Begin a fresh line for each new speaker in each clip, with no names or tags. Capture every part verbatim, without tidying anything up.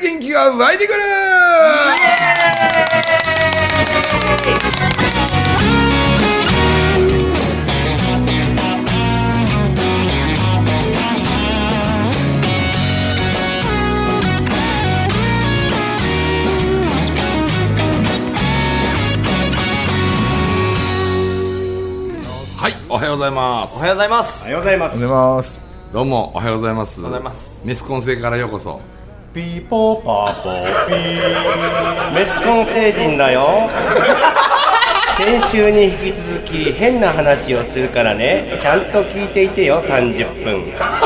元気が湧いてくる。はい、おはようございます。
おはようございます。
おはようございます。
おはようございます。
どうもおはようございます。
おはようございます。
メスコン星からようこそ。
ピーポーパーポーピーメスコン星人だよ。先週に引き続き変な話をするからね、ちゃんと聞いていてよ。さんじゅっぷん。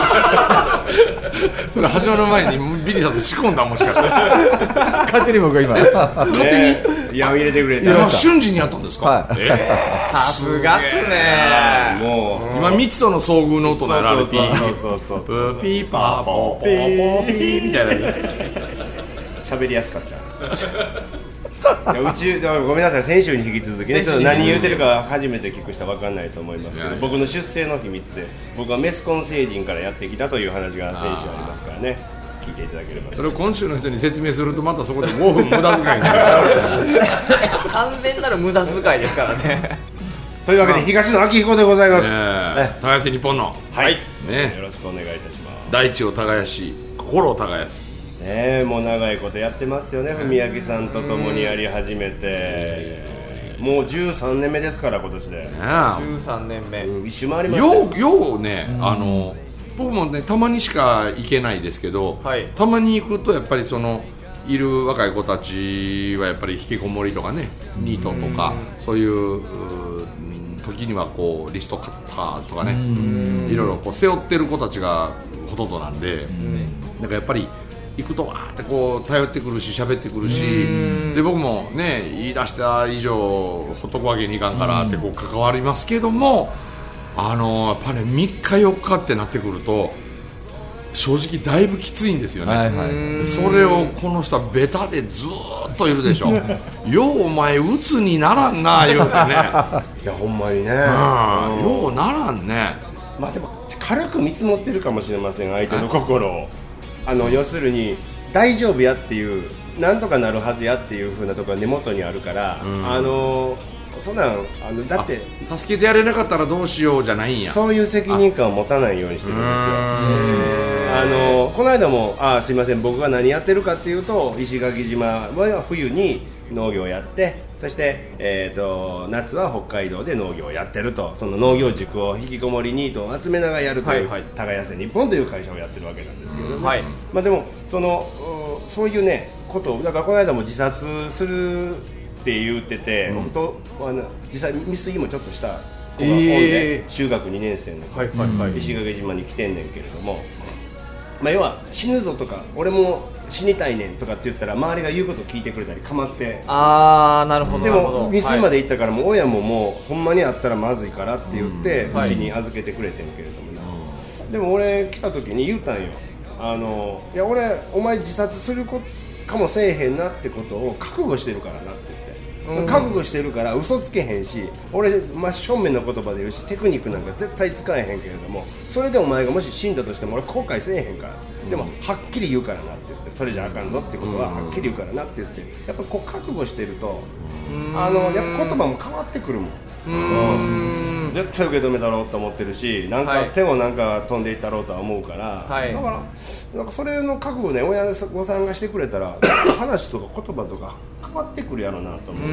それ始まる前にビリーさんと仕込んだ、もしかして
勝手に僕が今
勝手に、
ね、いや入れてくれた。
今瞬時にやったんですか。
はい、
えー、
さすがっすね。
もう今未知との遭遇の音なられて、
そうそうそうそう
ピーパーポーポーポーピーみたいな
喋りやすかった。いやうちごめんなさい、先週に引き続きね、ちょっと何言うてるか初めて聞く人は分かんないと思いますけど、僕の出生の秘密で僕はメスコン星人からやってきたという話が先週ありますからね、聞いていただければ。
それを今週の人に説明するとまたそこでごふん無駄遣いになる
完全なる無駄遣いですからね。
というわけで東野昭彦でございます。
耕せ日本の、
はい、
ね、
よろしくお願いいたします。
大地を耕し心を耕す
ね、もう長いことやってますよね。文明さんと共にやり始めてもうじゅうさんねんめですから、今年で、ね、
じゅうさんねんめ、
うん、一周回りました
ようようね、あの僕もねたまにしか行けないですけど、
はい、
たまに行くとやっぱりそのいる若い子たちはやっぱり引きこもりとかね、ニートとかそういう時にはこうリストカッターとかね、いろいろこう背負ってる子たちがほとんどなんで、だからやっぱり行くとわーってこう頼ってくるし喋ってくるし、で僕もね言い出した以上ほっとくわけにいかんからってこう関わりますけども、あのやっぱねみっかよっかってなってくると正直だいぶきついんですよね、はいはい、それをこの人はベタでずーっといるでしょようお前鬱にならんな言うてね
いやほんまにね、
うん、ようならんね。
まあでも軽く見積もってるかもしれません、相手の心を。あの要するに大丈夫やっていう、なんとかなるはずやっていう風なところが根元にあるから、うん、あのそんなんあのだって
助けてやれなかったらどうしようじゃないんや、
そういう責任感を持たないようにしてるんですよ。あのこの間もあすいません、僕が何やってるかっていうと、石垣島は冬に農業をやって、そして、えー、と夏は北海道で農業をやってると、その農業塾を引きこもりニートを集めながらやるという、はいはい、耕せ日本という会社をやってるわけなんですけど、ね、うん、はい、まあ、でもそのそういうねことだからこの間も自殺するって言ってて、うん、僕とあの実際未遂もちょっとした子がおんで、えー、中学にねん生の子、はいはいはい、石垣島に来てんねんけれども、まあ、要は死ぬぞとか俺も死にたいねんとかって言ったら周りが言うことを聞いてくれたり構って、
あーなるほど、
でも未遂まで行ったからもう親ももうほんまにあったらまずいからって言ってうちに預けてくれてんけれども、ね、はい、でも俺来た時に言うたんよ、あのいや俺お前自殺するかもせえへんなってことを覚悟してるからなって言って、うん、覚悟してるから嘘つけへんし、俺真正面の言葉で言うしテクニックなんか絶対使えへんけれども、それでお前がもし死んだとしても俺後悔せえへんから、うん、でもはっきり言うからなって言って、それじゃあかんぞってことははっきり言うからなって言って、やっぱこう覚悟してると、うん、あのやっぱ言葉も変わってくるもん、うんうん、絶対受け止めたろうと思ってるし、なんか手もなんか飛んでいったろうとは思うから、はい、だからなんかそれの覚悟ね親御さんがしてくれたら話とか言葉とか変わってくるやろなと思う、うん、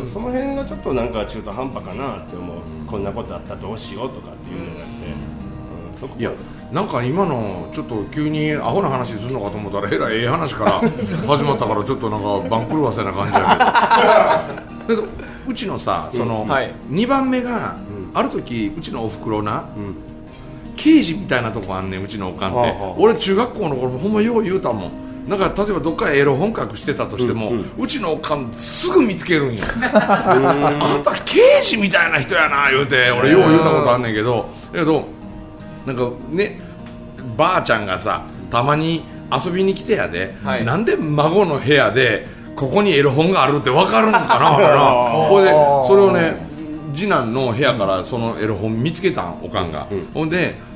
その辺がちょっとなんか中途半端かなって思う、うん、こんなことあったらどうしようとかっていうんじゃなくて、うん、そこいや
なんか今のちょっと急にアホな話するのかと思ったらえらいええ話から始まったからちょっとなんか番狂わせな感じだけどだけどうちのさその、うん、はい、にばんめが、うん、ある時うちのおふくろな、うん、刑事みたいなとこあんねん、うちのおかんって、はあはあ、俺中学校の頃ほんまよう言うたもん。なんか例えばどっかエロ本格してたとしても、うんうん、うちのおかんすぐ見つけるんやあんた刑事みたいな人やな言うて俺よう言うたことあんねんけど、だけどなんかねばあちゃんがさたまに遊びに来てやで、はい、なんで孫の部屋でここにエロ本があるって分かるんかな俺なほいでそれをね次男の部屋からそのエロ本見つけたんおかんが、うんうん、ほんで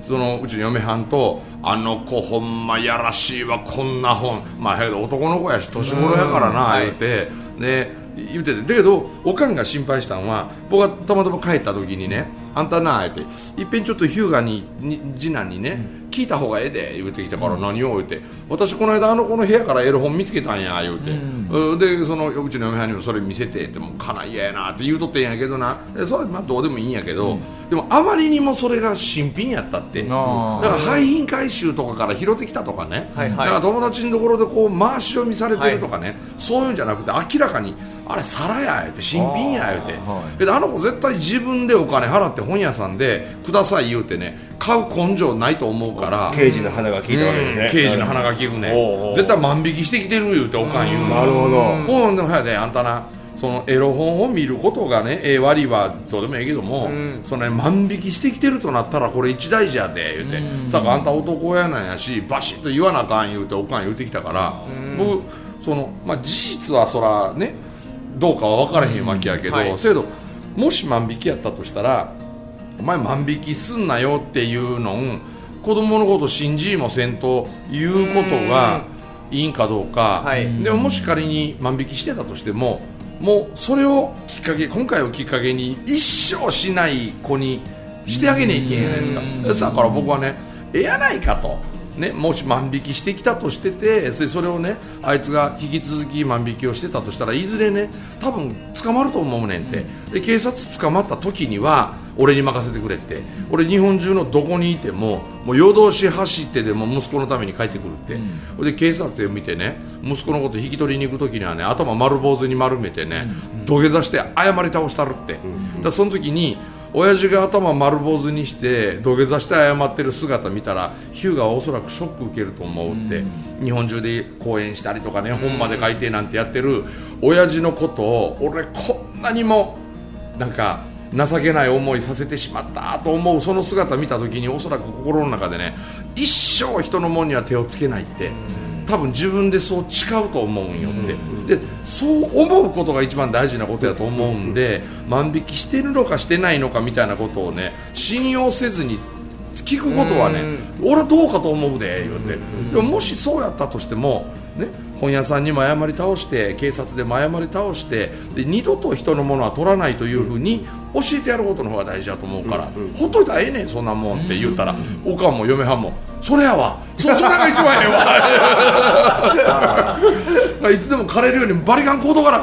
そのうちの嫁はんとあの子ほんまやらしいわこんな本まあ男の子やし年頃やからな言うて、で言うててだけどおかんが心配したのは僕がたまたま帰った時にねあんたなあっていっぺんちょっと日向に次男にね、うん、聞いた方がええで言うてきたから、うん、何を言うて私この間あの子の部屋からエロ本見つけたんや言うて、うん、でそのうちの嫁はんにもそれ見せてってもうかなり嫌やなって言うとってんやけどなそれまあどうでもいいんやけど、うん、でもあまりにもそれが新品やったってだから廃品回収とかから拾ってきたとかね、はいはい、だから友達のところでこう回し読みされてるとかね、はい、そういうんじゃなくて明らかにあれ皿や言うて新品や言うて、はい、あの子絶対自分でお金払って本屋さんでください言うてね買う根性ないと思うから
刑事の鼻が効いたわけですね、
うん、刑事の鼻が効くねおうおう絶対万引きしてきてる言うておかん言う
なるほど
ほんでもはやであんたなそのエロ本を見ることがねええ悪いはどうでもええけども、うん、その、ね、万引きしてきてるとなったらこれ一大事やで言うて、うん、さああんた男親なんやしバシッと言わなあかん言うておかん言うてきたから、うん、僕その、まあ、事実はそらねどうかは分からへんわけやけど、うんはい、せやどもし万引きやったとしたらお前万引きすんなよっていうのん子供のこと信じもせんということがいいんかどうか、はい、でももし仮に万引きしてたとしてももうそれをきっかけ今回をきっかけに一生しない子にしてあげねえいけんじゃないですか。だから僕はねええやないかとね、もし万引きしてきたとしててそれをねあいつが引き続き万引きをしてたとしたらいずれね多分捕まると思うねんてで警察捕まった時には俺に任せてくれって俺日本中のどこにいてももう夜通し走ってでも息子のために帰ってくるって、うん、で警察を見てね息子のこと引き取りに行く時にはね頭丸坊主に丸めてね、うん、土下座して謝り倒したるって、うん、だその時に親父が頭丸坊主にして土下座して謝ってる姿見たらヒューガはおそらくショック受けると思うって、うん、日本中で講演したりとかね、うん、本まで書いてなんてやってる親父のことを俺こんなにもなんか情けない思いさせてしまったと思うその姿見た時におそらく心の中でね一生人のもんには手をつけないって多分自分でそう誓うと思うんよって、うん、でそう思うことが一番大事なことやと思うんで、うん、万引きしてるのかしてないのかみたいなことをね信用せずに聞くことはね、うん、俺はどうかと思うで言うて、うん、でももしそうやったとしても、ね、本屋さんにも謝り倒して警察でも謝り倒してで二度と人のものは取らないというふうに教えてやることの方が大事だと思うから、うん、ほっといたらええねんそんなもんって言うたら、うん、おかんも嫁はんもそれやわ そ, それが一番ええわいつでも枯れるようにバリカンコードがな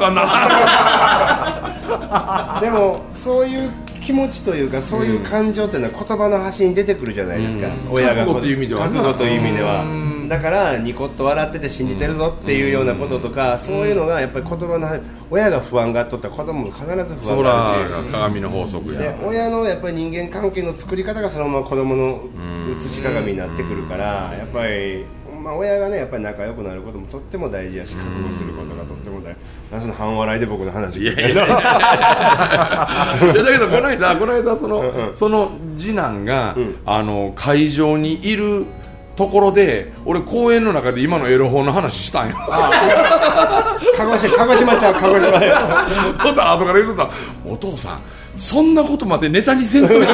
あかんな
でもそういう気持ちというかそういう感情っていうのは言葉の端に出てくるじゃないですか、うん、親が
覚悟という意味では
覚悟という意味ではだからニコッと笑ってて信じてるぞっていうようなこととか、うん、そういうのがやっぱり言葉の端親が不安があっとったら子供も必ず不安があるし
そら鏡の法則や
で親のやっぱり人間関係の作り方がそのまま子供の写し鏡になってくるからやっぱりまあ、親がねやっぱり仲良くなることもとっても大事やし覚悟することがとっても大事その半笑いで僕の話
いやいやいやいやだけどこの間この間その、うんうん、その次男が、うん、あの会場にいるところで俺公園の中で今のエロ本の話したんよ
鹿児島鹿児島ちゃう鹿児島で
ほんと後から言うとったお父さんそんなことまでネタにせんといてよ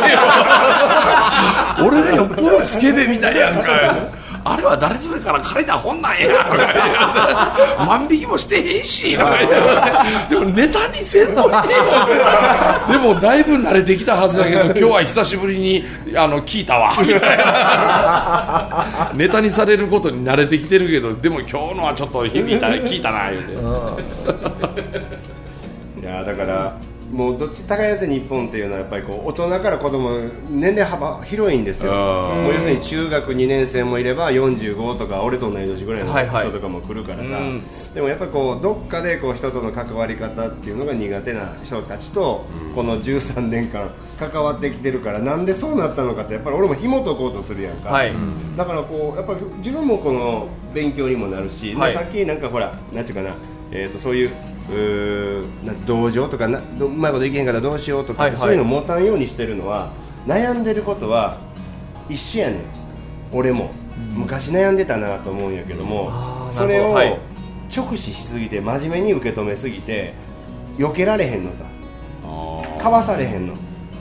俺がよっぽどスケベみたいやんかあれは誰それから借りた本なんや万引きもしてへんしとかでもネタにせんといてよでもだいぶ慣れてきたはずだけど今日は久しぶりにあの聞いたわみたいなネタにされることに慣れてきてるけどでも今日のはちょっと響いた聞いたな言うて
いやだからもうどっち高安日本っていうのはやっぱりこう大人から子供年齢幅広いんですよもう要するに中学にねん生もいればよんじゅうごとか俺と同い年ぐらいの人とかも来るからさ、はいはい、でもやっぱりこうどっかでこう人との関わり方っていうのが苦手な人たちとこのじゅうさんねんかん関わってきてるからなんでそうなったのかってやっぱり俺も紐解こうとするやんか、はい、だからこうやっぱり自分もこの勉強にもなるし、はい、さっきなんかほらなんていうかな、えーとそういううー同情とかなうまいこといけへんからどうしようとか、はいはい、そういうの持たんようにしてるのは悩んでることは一緒やねん俺も、うん、昔悩んでたなと思うんやけどもそれを直視しすぎて真面目に受け止めすぎて避けられへんのさかわされへんの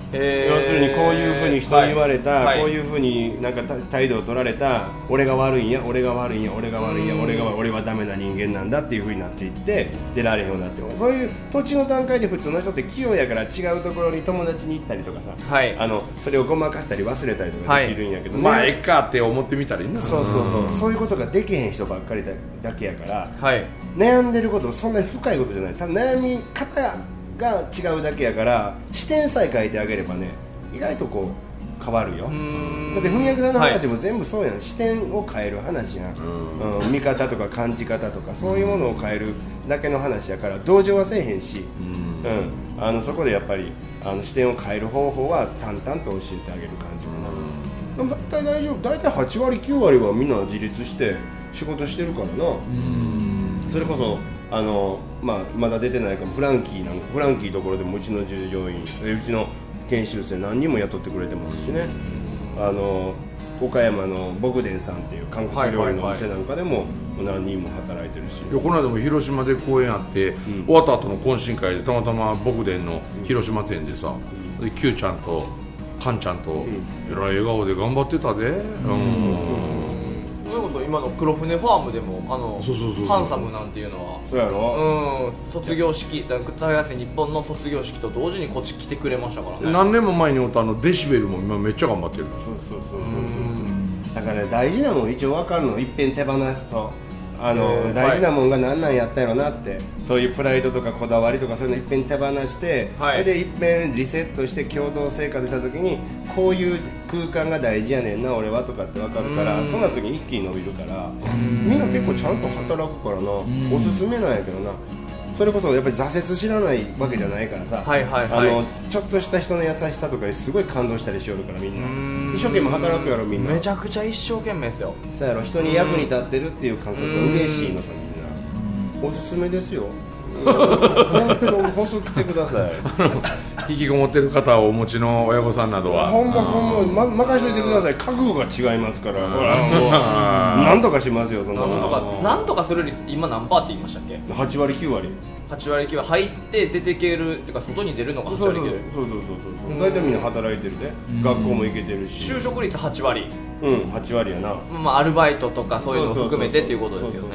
要するにこういうふうに人に言われた、
はい、
こういうふうになんか態度を取られた、俺が悪いんや俺が悪いんや俺が悪いんや俺が俺はダメな人間なんだっていうふうになっていって出られへんようになっても、そういう土地の段階で普通の人って器用やから違うところに友達に行ったりとかさ、はい、あのそれをごまかしたり忘れたりとかできるんやけど、ね、
はい、まあええかって思ってみたりな。
そうそうそう、そういうことができへん人ばっかり だ, だけやから、
はい、
悩んでることそんなに深いことじゃない、ただ悩み方が違うだけやから視点さえ変えてあげればね、意外とこう変わるよ。だって文明さんの話も全部そうやん、はい、視点を変える話やん、うんうん、見方とか感じ方とかそういうものを変えるだけの話やから同情はせえへんし、うんうん、あのそこでやっぱりあの視点を変える方法は淡々と教えてあげる感じかな。でも大体大丈夫、大体はち割きゅう割はみんな自立して仕事してるからな。それこそあの、まあ、まだ出てないかもフランキーなんかフランキーところでもうちの従業員うちの研修生何人も雇ってくれてますしね、あの岡山のボグデンさんっていう韓国料理のお店なんかでも何人も働いてるし、
いやこの間も広島で公演あって、うん、終わった後の懇親会でたまたまボグデンの広島店でさ、うん、で Q ちゃんとカンちゃんと、うん、えらい笑顔で頑張ってたで、うんうん
それこそ今の黒船ファームでもあの
そうそうそうそう
ハンサムなんていうのは
そうやろ、
うん、卒業式だから日本の卒業式と同時にこっち来てくれましたからね。
何年も前におったあのデシベルも今めっちゃ頑張ってる。
そうそうそうそうそう、だからね大事なもん一応分かるの、いっぺん手放すとあの大事なもんが何なんやったやろなって、そういうプライドとかこだわりとかそういうのいっぺん手放して、はい、それでいっぺんリセットして共同生活した時にこういう空間が大事やねんな俺はとかって分かるから、そんな時に一気に伸びるから、みんな結構ちゃんと働くからな、おすすめなんやけどな。それこそやっぱり挫折知らないわけじゃないからさ、
はいはいはい、
あのちょっとした人の優しさとかにすごい感動したりしよるからみんな一生懸命働くやろみんな。
めちゃくちゃ一生懸命ですよ。
そうやろ、人に役に立ってるっていう感覚が嬉しいのさ、みんなおすすめですよ。本当来てください。
引きこもってる方をお持ちの親御さんなどは
ほんまほんま、ま、任しといてください。覚悟が違いますから、なんとかしますよ。そんな
なんとかなんとかする率今何パーって言いましたっけ？
はち割きゅう割。
はち割きゅう割入って出てけるっていうか外に出るのがはち割きゅう割。
そうそうそうそうそう。大体みんな働いてるで、学校も行けてるし。
就職率はち割。
うん、はち割やな。
まあアルバイトとかそういうのを含めてっていうことですよね。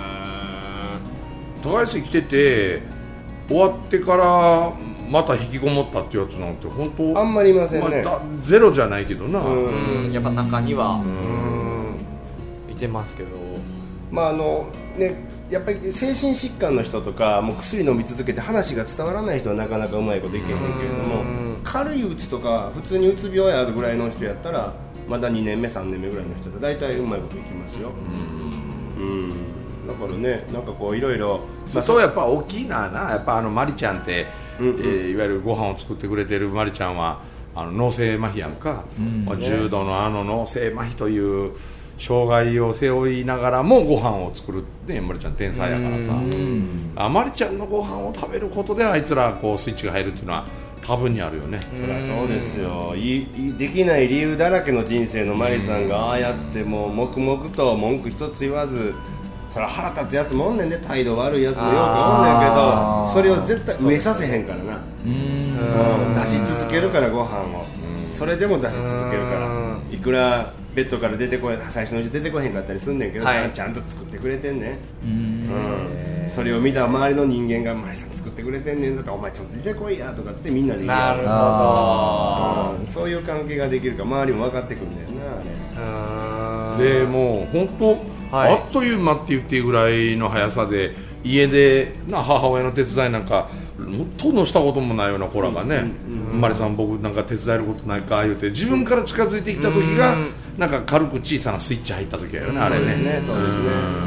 高安来てて終わってからまた引きこもったっていうやつなんて本当
あんまりいませんね、
まあ、ゼロじゃないけどな、
うんやっぱ中にはうんいてますけど、
まああのねやっぱり精神疾患の人とかもう薬飲み続けて話が伝わらない人はなかなかうまいこといけへんけれども、軽いうつとか普通にうつ病やぐらいの人やったらまだにねんめさんねんめぐらいの人だと大体うまいこといきますよ。うん、うんだからね、なんかこういろいろ
そうやっぱ大きいななやっぱあのマリちゃんって、うんうんえー、いわゆるご飯を作ってくれてるマリちゃんはあの脳性麻痺やんか、ねまあ、重度のあの脳性麻痺という障害を背負いながらもご飯を作るってマリちゃん天才やからさ、あマリちゃんのご飯を食べることであいつらこうスイッチが入るっていうのは多分にあるよね。
そりゃそうですよ。いいできない理由だらけの人生のマリさんがああやってもう黙々と文句一つ言わず、それ腹立つやつもおんねんで、態度悪いやつもよくおんねんけど、それを絶対植えさせへんからな。うん出し続けるからご飯を、それでも出し続けるから、いくらベッドから出てこい最初のうち出てこへんかったりすんねんけど、はい、ちゃんちゃんと作ってくれてんねん。うんそれを見た周りの人間が「マリさん作ってくれてんねん」だったら「お前ちょっと出てこいや」とかってみんなで言う。
なるほ
ど、うん、そういう関係ができるから周りも分かってくるんだよなあ
れ。でもう本当、はい、あっという間って言っていいぐらいの速さで家でな母親の手伝いなんかほとんどしたこともないような子らがね、マリさん僕なんか手伝えることないか言うて自分から近づいてきた時がなんか軽く小さなスイッチ入った時やよね、あれね。
そうですね。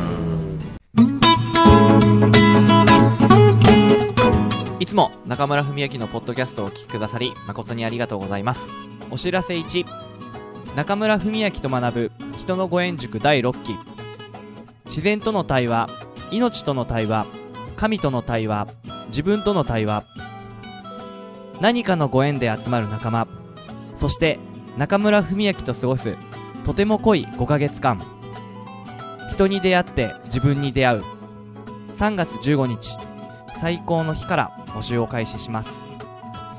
いつも中村文明のポッドキャストをお聞きくださり誠にありがとうございます。お知らせいち、中村文明と学ぶ人のご縁塾だいろっき。自然との対話、命との対話、神との対話、自分との対話、何かのご縁で集まる仲間、そして中村文明と過ごすとても濃いごかげつかん。人に出会って自分に出会う。さんがつじゅうごにち最高の日から募集を開始します。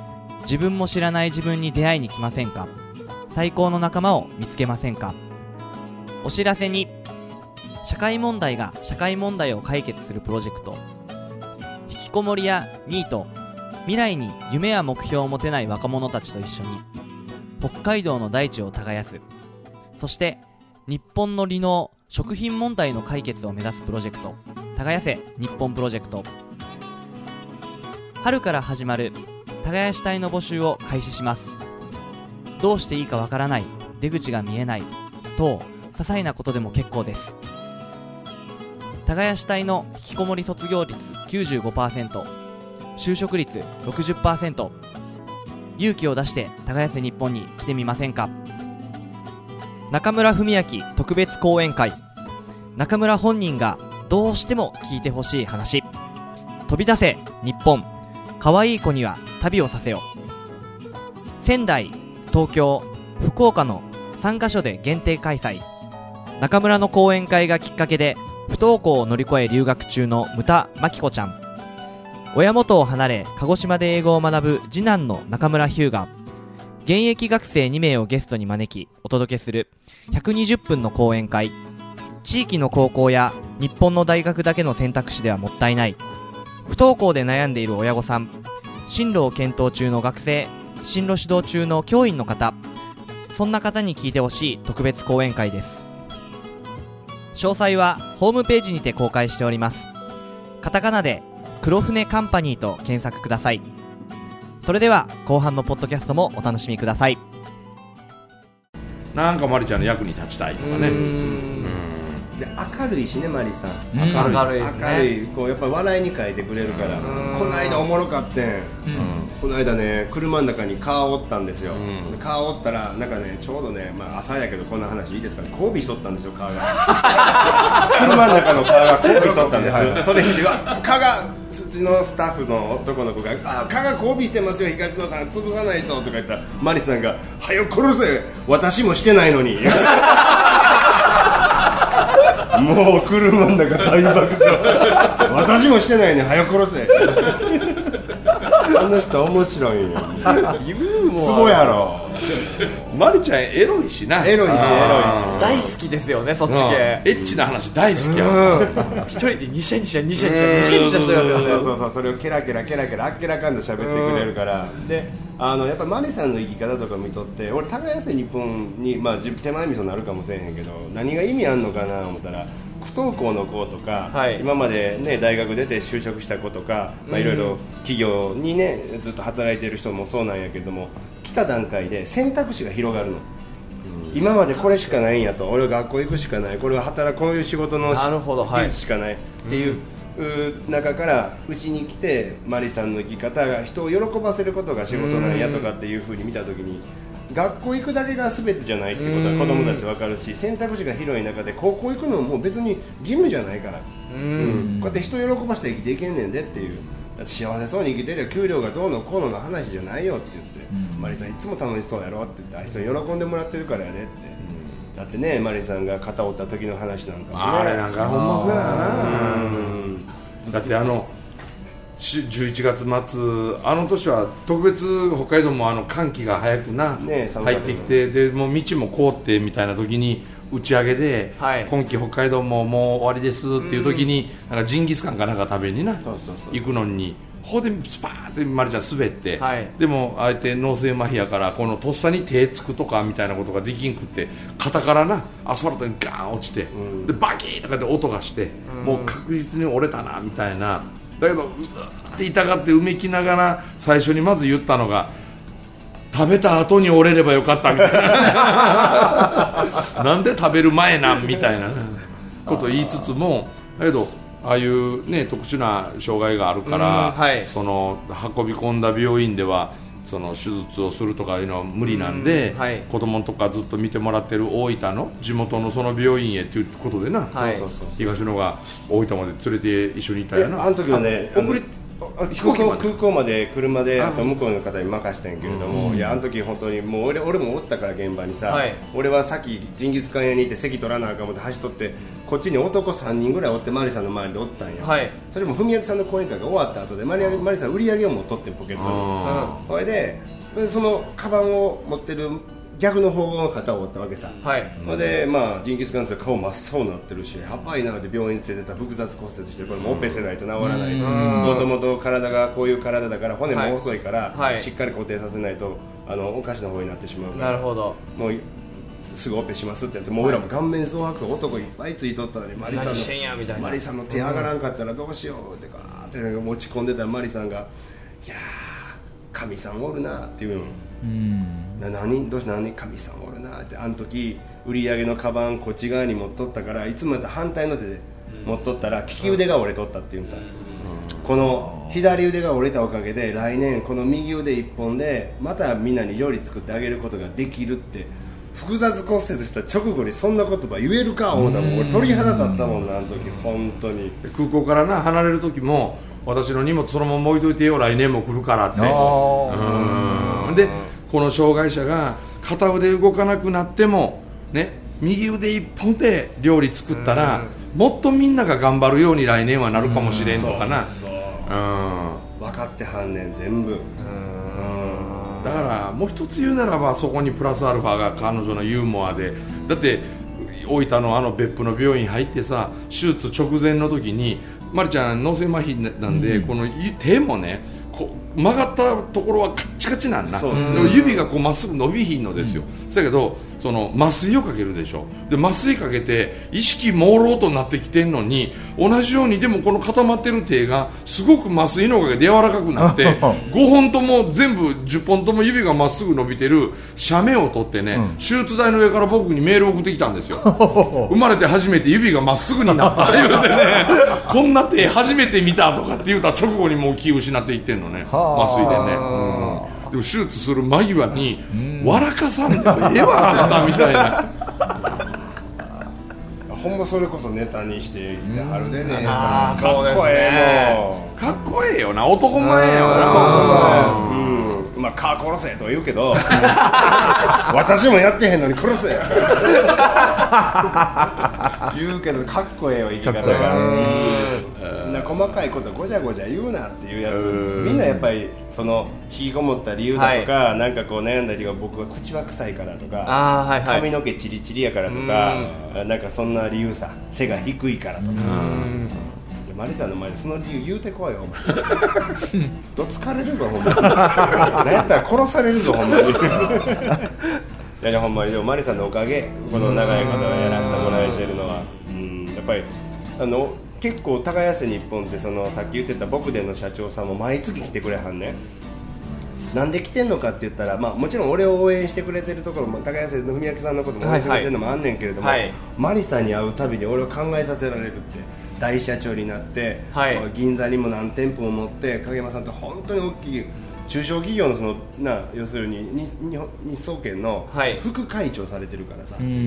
自分も知らない自分に出会いに来ませんか。最高の仲間を見つけませんか。お知らせに、社会問題が社会問題を解決するプロジェクト、引きこもりやニート、未来に夢や目標を持てない若者たちと一緒に北海道の大地を耕す、そして日本の離農食品問題の解決を目指すプロジェクト、耕せ日本プロジェクト。春から始まる耕し隊の募集を開始します。どうしていいかわからない、出口が見えない等、些細なことでも結構です。耕し隊の引きこもり卒業率 きゅうじゅうごパーセント、就職率 ろくじゅっパーセント。 勇気を出して耕せ日本に来てみませんか。中村文明特別講演会。中村本人がどうしても聞いてほしい話。飛び出せ日本、可愛い子には旅をさせよ。仙台、東京、福岡のさんカ所で限定開催。中村の講演会がきっかけで不登校を乗り越え留学中の牟田真紀子ちゃん、親元を離れ鹿児島で英語を学ぶ次男の中村日向が現役学生に名をゲストに招きお届けするひゃくにじゅっぷんの講演会。地域の高校や日本の大学だけの選択肢ではもったいない。不登校で悩んでいる親御さん、進路を検討中の学生、進路指導中の教員の方、そんな方に聞いてほしい特別講演会です。詳細はホームページにて公開しております。カタカナで黒船カンパニーと検索ください。それでは後半のポッドキャストもお楽しみください。
なんかマリちゃんの役に立ちたいとかね。
で明るいしね、マリさん。
明るい、
明るい、明るい、こうやっぱ笑いに変えてくれるから。この間おもろかってん。この間ね、車の中に蚊をおったんですよ。蚊をおったらなんかね、ちょうどね、まあ朝やけどこんな話いいですかね、交尾しとったんですよ、蚊が。車の中の蚊が交尾しとったんですよ。それ見て、蚊が、うちのスタッフの男の子が、あ、蚊が交尾してますよ、東野さん潰さないととか言ったら、マリさんが、はよ殺せ、私もしてないのに。もう車の中大爆笑。私もしてないね、早く殺せ。あの人面白いんよ。
ユーモア
ツボやろ。
マリちゃんエロいしな。
エロいしエロいし
大好きですよね、そっち系。
エッチな話大好きや
ん。一人でニシャニシャニシャニシャニシャニシャしてるわけ
そうそうそう、それをケラケラケラケラあっけらかんと喋ってくれるから。で、あのやっぱマリさんの生き方とか見とって、俺耕せ日本にまあ手前味噌になるかもしれへんけど、何が意味あんのかな思ったら、不登校の子とか、はい、今までね大学出て就職した子とか、まあいろいろ企業にねずっと働いてる人もそうなんやけども、来た段階で選択肢が広がるの。今までこれしかないんやと、俺は学校行くしかない、これは働く、こういう仕事の技術しかないっていう、う中からうちに来て、マリさんの生き方が人を喜ばせることが仕事なんやとかっていう風に見たときに、学校行くだけが全てじゃないってことは子供たち分かるし、選択肢が広い中で高校行くのももう別に義務じゃないから、うん、こうやって人を喜ばせて生きていけんねんでっていう。だって幸せそうに生きてるよ、給料がどうのこうのの話じゃないよって言って、うん、マリさんいつも楽しそうやろって言って、人に喜んでもらってるからやでって、うん、だってね、マリさんが肩折った時の話なんかもね、
あれなんかほんまそうやな、うん、だってあのじゅういちがつ末、あの年は特別北海道もあの寒気が早くな、ね、入ってきて、でもう道も凍ってみたいな時に打ち上げで、はい、今季北海道ももう終わりですっていう時に、なんかジンギスカンかなんか食べにな、そうそうそう行くのに、ここでスパーってマリちゃん滑って、はい、でもあえて脳性麻痺やからこのとっさに手つくとかみたいなことができんくって、肩からなアスファルトにガーン落ちて、うん、でバキーとかで音がして、うん、もう確実に折れたなみたいな。だけどうって痛がってうめきながら最初にまず言ったのが、食べた後に折れればよかったみたいななんで食べる前なんみたいなことを言いつつも、だけどああいうね特殊な障害があるから、はい、その運び込んだ病院ではその手術をするとかいうのは無理なんで、はい、子供とかずっと見てもらってる大分の地元のその病院へということでな、はい、東野が大分まで連れて一緒に行ったやな。
あの時はね、送り空港、空港まで車であと向こうの方に任したんやけれども、うん、いやあの時本当にもう 俺, 俺もおったから現場にさ、はい、俺はさっきジンギスカン屋に行って席取らなあかん思って走っとってこっちに男さんにんぐらいおってマリさんの前でおったんや、はい、それも文明さんの講演会が終わった後でマリ, マリさん売り上げを持っとってポケットに、それでそのカバンを持ってる逆の方の方をおったわけさ、はい、でまあジンギスカンって顔真っ青になってるしやばいなって病院に連れてた複雑骨折してこれもオペせないと治らないともともと体がこういう体だから骨も細いから、はい、しっかり固定させないとあのおかしな方になってしまうから
なるほどもう
すぐオペしますって言ってもう俺らも顔面蒼白そう男いっぱいついとったのにマリさんのマリさんの手上がらんかったらどうしようってガーって持ち込んでたらマリさんがいやー神さんおるなっていうのうんな何どうして何神さんおるなってあの時売り上げのカバンこっち側に持っとったからいつもやったら反対の手で持っとったら利き腕が折れとったっていうんさ、うん、この左腕が折れたおかげで来年この右腕一本でまたみんなに料理作ってあげることができるって複雑骨折した直後にそんな言葉言えるか思ったもん俺鳥肌立ったもんなあの時本当に
空港からな離れる時も私の荷物そのまま置いといてよ来年も来るからってうんでこの障害者が片腕動かなくなってもね右腕一本で料理作ったらもっとみんなが頑張るように来年はなるかもしれんとかな
そうそううん分かってはんねん全部うん
だからもう一つ言うならばそこにプラスアルファが彼女のユーモアでだって大分のあの別府の病院入ってさ手術直前の時にまりちゃん脳性麻痺なんで、うん、この手もねこ曲がったところはカッチカチなんな指がこうまっすぐ伸びひんのですよ、うん、だけどその麻酔をかけるでしょで麻酔かけて意識朦朧となってきてんのに同じようにでもこの固まってる手がすごく麻酔のおかげで柔らかくなってごほんとも全部じゅっぽんとも指がまっすぐ伸びてる写メを取ってね、うん、手術台の上から僕にメールを送ってきたんですよ生まれて初めて指がまっすぐになった言うてねこんな手初めて見たとかって言うた直後にもう気を失っていってんのね麻酔でね、うん、でも手術する間際に笑かさんでもええわあなたみたいな
ほんまそれこそネタにしていてはるでね
かっこええも
うかっこええよな男前よな
まあ蚊殺せとは言うけど私もやってへんのに殺せ言うけどかっこええよ生き方がな細かいことごちゃごちゃ言うなっていうやつみんなやっぱりその引きこもった理由だとか、はい、なんかこう悩んだりが僕は口は臭いからとかあ、はいはい、髪の毛チリチリやからとかなんかそんな理由さ背が低いからとかマリさんの前でその理由言うてこいよお前どつかれるぞほんまに何やったら殺されるぞほんまにいやいやほんまにでもマリさんのおかげこの長いことやらせてもらえてるのはうんやっぱりあの結構耕せ日本ってそのさっき言ってた僕での社長さんも毎月来てくれはんねなんで来てんのかって言ったら、まあ、もちろん俺を応援してくれてるところも耕せの文明さんのことも応援してくれてるのもあんねんけれども、はいはい、マリさんに会うたびに俺を考えさせられるって大社長になって、はい、銀座にも何店舗も持って影山さんと本当に大きい中小企業のそのな要するに日総研の副会長されてるからさ、はいうん、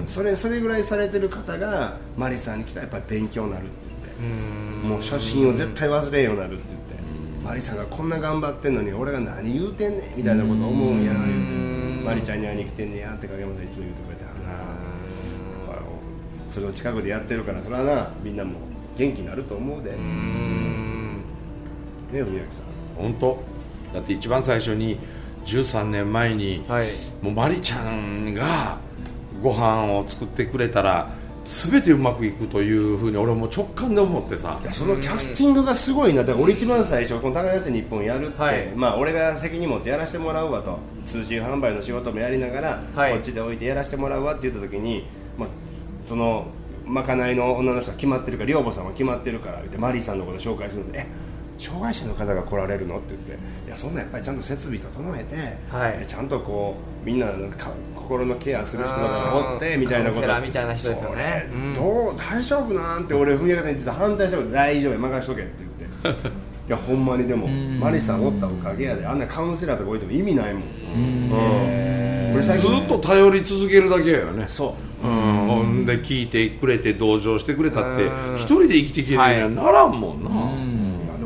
それそれぐらいされてる方がマリさんに来たらやっぱり勉強になるって言ってもう初心を絶対忘れんようになるって言ってマリさんがこんな頑張ってんのに俺が何言うてんねんみたいなこと思うんや言うてマリちゃんに会いに来てんねやって影山さんいつも言うてくれてはるなそれを近くでやってるからそれはなみんなも元気になると思うでうーんねえ宮城さん
本当だって一番最初にじゅうさんねんまえに、はい、もうマリちゃんがご飯を作ってくれたら全てうまくいくというふうに俺も直感で思ってさ
そのキャスティングがすごいなだから俺一番最初この耕せ日本やるって、はい、まあ俺が責任持ってやらせてもらうわと通信販売の仕事もやりながら、はい、こっちで置いてやらせてもらうわって言った時に、まあ、そのまかないの女の人は決まってるから寮母さんは決まってるからってマリーさんのことを紹介するのでえ障害者の方が来られるのって言っていやそんなやっぱりちゃんと設備整えて、はい、ちゃんとこうみんなの心のケアする人がおってみたいなこと
カウンセラーみたいな人ですよね、
うん、どう大丈夫なんて俺文明さんに実は反対したこと大丈夫任しとけって言っていやほんまにでもマリさんおったおかげやであんなカウンセラーとか置いても意味ないもん、うん
うん、ずっと頼り続けるだけやよね
そう
うん、で聞いてくれて同情してくれたって一人で生きていけるようにはならんもんな、うん
いやでも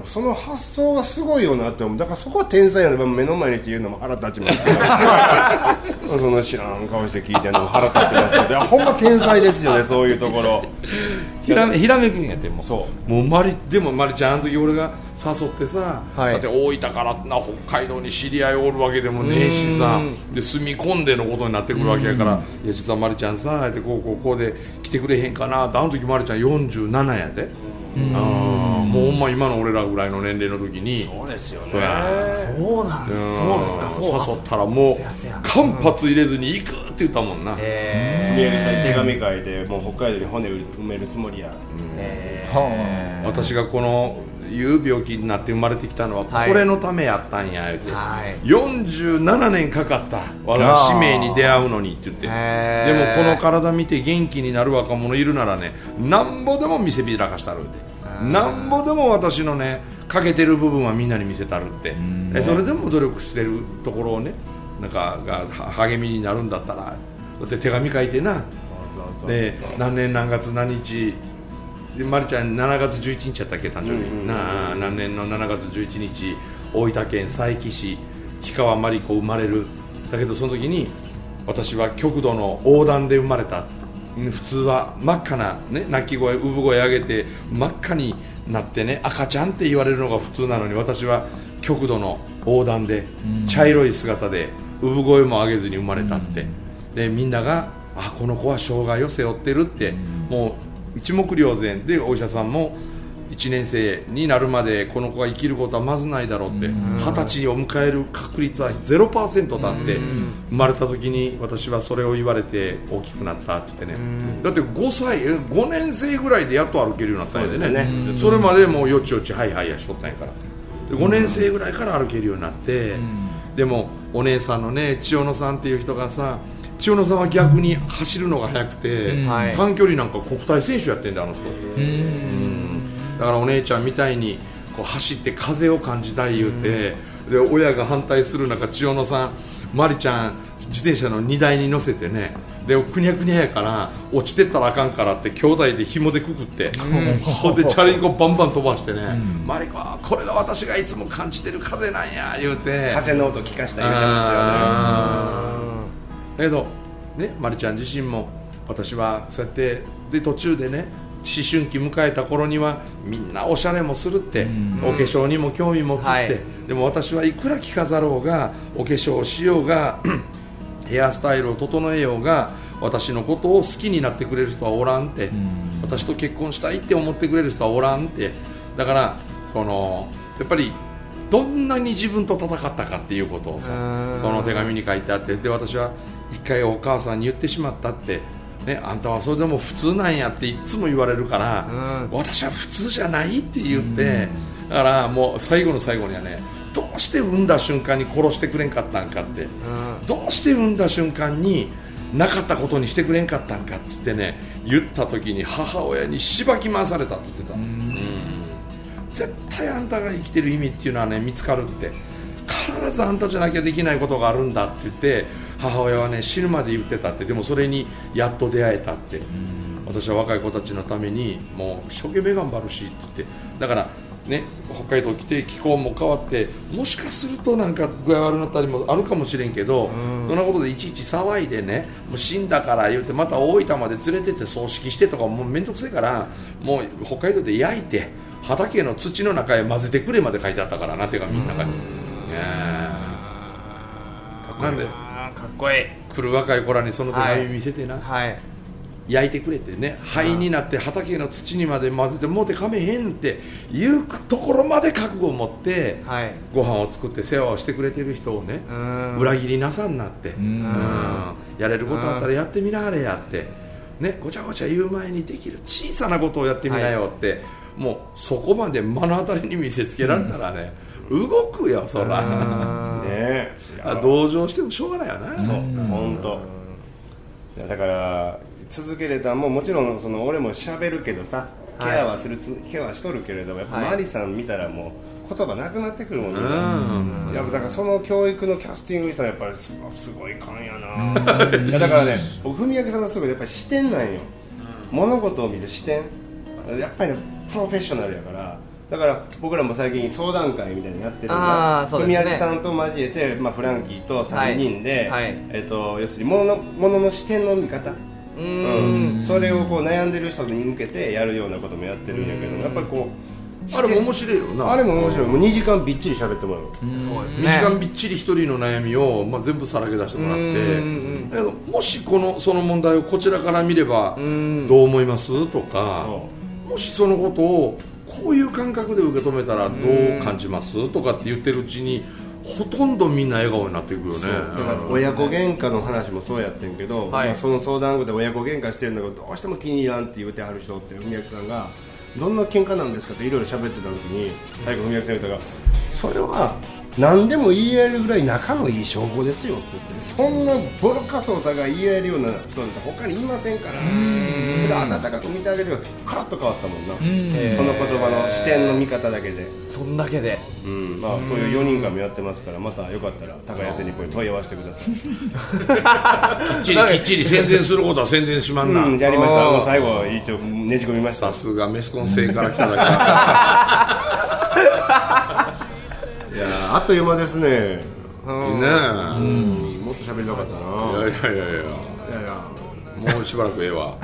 その発想がすごいよなって思う。だからそこは天才やね。目の前にして言うのも腹立ちますけどその知らん顔して聞いてるのも腹立ちますけど、いやほんま天才ですよね、そういうところ。
ひらめひらめくんやってもう
そう
もうマリでもマリちゃんあの時俺が誘ってさ、
はい、
だって大分からな北海道に知り合いおるわけでもねえしさ、で住み込んでのことになってくるわけやから、いや実はマリちゃんさってこうこうこうで来てくれへんかなって。あの時マリちゃんよんじゅうななやで、うん、もうほんま今の俺らぐらいの年齢の時に。
そうですよね。
そうなんです、そうですか。
そう誘ったらもう間髪入れずに行くって言ったもんな。
宮城さんに手紙書いて、もう北海道に骨埋めるつもりや。
私がこのいう病気になって生まれてきたのはこれのためやったんや言うて、はい、よんじゅうななねんかかった我が使命に出会うのにって言って、でもこの体見て元気になる若者いるならね、なんぼでも見せびらかしたるって、なんぼでも私のね欠けてる部分はみんなに見せたるって、えそれでも努力してるところをねなんかが励みになるんだったら、だって手紙書いてな、で何年何月何日でマリちゃんしちがつじゅういちにちやったっけ誕生日、うんうん、なあ何年のしちがつじゅういちにち大分県佐伯市氷川マリ子生まれる。だけどその時に私は極度の横断で生まれた。普通は真っ赤な、ね、鳴き声産声上げて真っ赤になってね赤ちゃんって言われるのが普通なのに、私は極度の横断で茶色い姿で産声も上げずに生まれたって。でみんながあこの子は障害を背負ってるって、もう一目瞭然で、お医者さんもいちねん生になるまでこの子が生きることはまずないだろうって、はたちを迎える確率は ゼロパーセント だって、生まれた時に私はそれを言われて大きくなったって言ってね。だってごさいごねん生ぐらいでやっと歩けるようになったんやでね。 そ, ねそれまでもうよちよちハイハイやしとったんやから。でごねん生ぐらいから歩けるようになって、でもお姉さんのね千代野さんっていう人がさ、千代野さんは逆に走るのが速くて、うん、短距離なんか国体選手やってんだあの人。うん、だからお姉ちゃんみたいにこう走って風を感じたい言うて、うん、で親が反対する中千代野さんマリちゃん自転車の荷台に乗せてね、でくにゃくにゃやから落ちてったらあかんからって兄弟で紐でくくって、うん、ほんでチャリンコバンバン飛ばしてね、うん、マリコはこれが私がいつも感じてる風なんや言うて
風の音聞かした言うてましたよね。
だけどね、マリちゃん自身も私はそうやってで途中でね思春期迎えた頃にはみんなおしゃれもするって、うん、お化粧にも興味持つって、はい、でも私はいくら着飾ろうがお化粧をしようがヘアスタイルを整えようが私のことを好きになってくれる人はおらんって、うん、私と結婚したいって思ってくれる人はおらんって。だからそのやっぱりどんなに自分と戦ったかっていうことをさその手紙に書いてあって、で私は一回お母さんに言ってしまったって、ね、あんたはそれでも普通なんやっていつも言われるから、私は普通じゃないって言って、だからもう最後の最後にはね、どうして産んだ瞬間に殺してくれんかったんかって、どうして産んだ瞬間になかったことにしてくれんかったんかっつってね言った時に母親にしばき回されたって言ってた。うん、絶対あんたが生きてる意味っていうのはね見つかるって、必ずあんたじゃなきゃできないことがあるんだって言って母親はね死ぬまで言ってたって。でもそれにやっと出会えたって。私は若い子たちのためにもう一生懸命頑張るしって言って、だからね北海道来て気候も変わってもしかするとなんか具合悪くなったりもあるかもしれんけど、そんなことでいちいち騒いでねもう死んだから言うてまた大分まで連れてって葬式してとかもうめんどくさいから、もう北海道で焼いて畑の土の中へ混ぜてくれまで書いてあったからな、手紙の中に。なんで
かっこいい
来る若い子らにその手紙見せてな、はいはい、焼いてくれてね、灰になって畑の土にまで混ぜてもうてかめへんっていうところまで覚悟を持って、はい、ご飯を作って世話をしてくれてる人をね裏切りなさんなって、うんやれることあったらやってみなはれやって、ね、ごちゃごちゃ言う前にできる小さなことをやってみなよって、はい、もうそこまで目の当たりに見せつけられたらね、うん、動くよそらね、同情してもしょうがないよな。
そう本当だから続けれたもうもちろんその俺も喋るけどさケアはするつ、はい、ケアはしとるけれどもやっぱマリさん見たらもう言葉なくなってくるもんね、うん、やっぱだからその教育のキャスティングしたらやっぱりすごい勘やな。いやだからね僕文明さんのすごいやっぱり視点なんよ、物事を見る視点やっぱりねプロフェッショナルやからだから僕らも最近相談会みたいなのやってるの
あー、
が、文明さんと交えて、まあ、フランキーとさんにんで、
はいはい、
えー、と要するに物の、物の視点の見方、
うーん、
それをこう悩んでる人に向けてやるようなこともやってるんやけど、やっぱりこう
あれも面白いよな。
あれも面白い。もうにじかんびっちり喋ってもらう。
そうですね。
にじかんびっちり一人の悩みを、まあ、全部さらけ出してもらって、だけどもしこのその問題をこちらから見ればどう思いますとか、もしそのことをこういう感覚で受け止めたらどう感じますとかって言ってるうちにほとんどみんな笑顔になっていくよね。
だから親子喧嘩の話もそうやってんけど、はい、まあ、その相談後で親子喧嘩してるんだけどどうしても気に入らんって言うてはる人って文明さんがどんな喧嘩なんですかっていろいろ喋ってた時に最後文明さんがそれは何でも言い合えるぐらい仲のいい証拠ですよって言って、そんなボロカスお互い言い合えるような人なんて他にいませんから、それは温かく見てあげてください。カラッと変わったもんな、その言葉の視点の見方だけで、
そんだけで、
うん、まあ、そういうよにんかんもやってますから、またよかったら高安にこれ問い合わせてください。
きっちりきっちり宣伝することは宣伝しまんな、
うん、やりました。もう最後一応ねじ込みました。
さすがメスコン星から来ただけ
いやあっという間ですね。
ねえ、
うん、もっと喋りたかったな。
いやいやいやいや、いやいやもうしばらくええわ。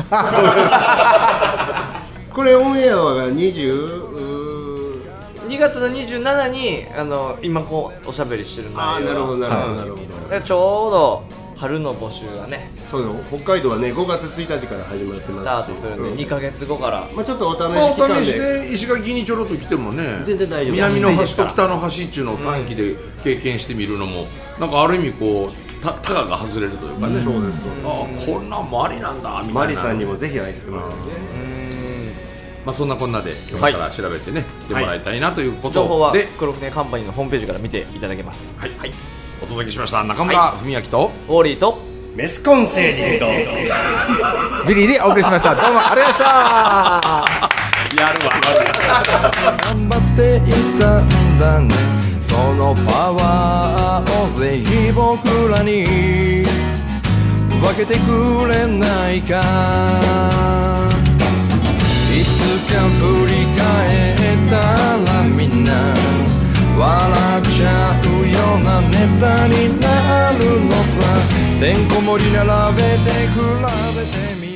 これオンエアはにじゅう
にがつのにじゅうしちにあの今こうおしゃべりしてる内容。
あー、なるほどなるほどなるほど。
ちょうど春の募集がね、
そうだ、北海道はねごがつついたちから始まってますし
スタートするんで、うん、にかげつごから、
まあ、ちょっとお試し期
まあ、
間で、
お試しで石垣にちょろっと来てもね、
全然大丈夫。
南の端と北の端っていうのを短期で経験してみるのも、うん、なんかある意味こうたタガが外れるというかね、
うん、そうですそうです。
ああこんなんもありなんだみたいな。
マリさんにもぜひ会いに来てもらいたいですね。
まあ、そんなこんなで今から調べてね、はい、来てもらいたいなということで、
情報は黒船カンパニーのホームページから見ていただけます。
はい、はい、お届けしました中村文明と、
ウォーリーと
メスコン星人と
ビリーでお送りしました。どうもありがとうございました。
やるわ
頑張っていたんだね、そのパワーをぜひ僕らに分けてくれないか。いつか振り返ったらみんな笑っちゃうようなネタになるのさ。てんこ盛り並べて比べてみ